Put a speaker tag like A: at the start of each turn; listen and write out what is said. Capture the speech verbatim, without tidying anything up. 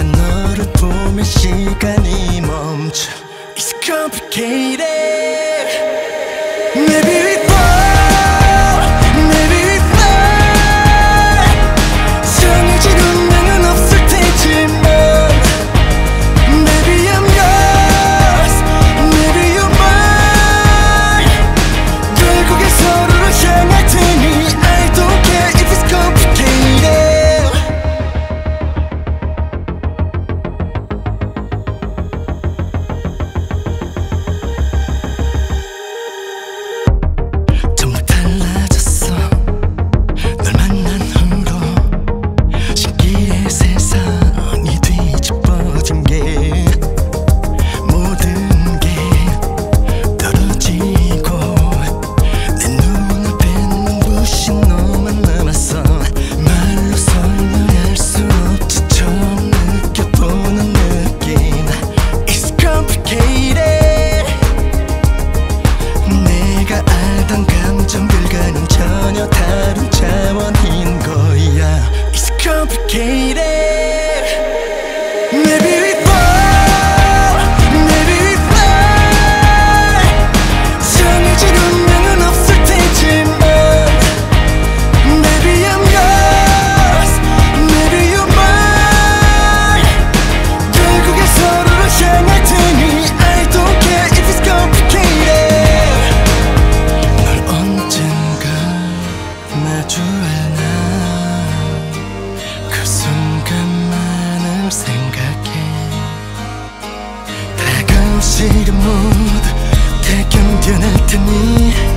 A: 너를 보면 시간이 멈춰. It's complicated. Maybe we fall, maybe we fly. 정해진 운명은 없을 테지만 Maybe I'm yours, maybe you're mine. 결국에 서로를 향할 테니 I don't care if it's complicated. 감정들과는 전혀 다른 차원인 거야. It's complicated. Maybe we fall, maybe we fly. 정해진 운명은 없을 테지만 Maybe I'm yours, maybe you're mine. 결국에 서로를 향할 테니 I don't care if it's complicated. 마주할 나 그 순간만을 생각해. 다가올 시련 모두 다 견뎌낼 테니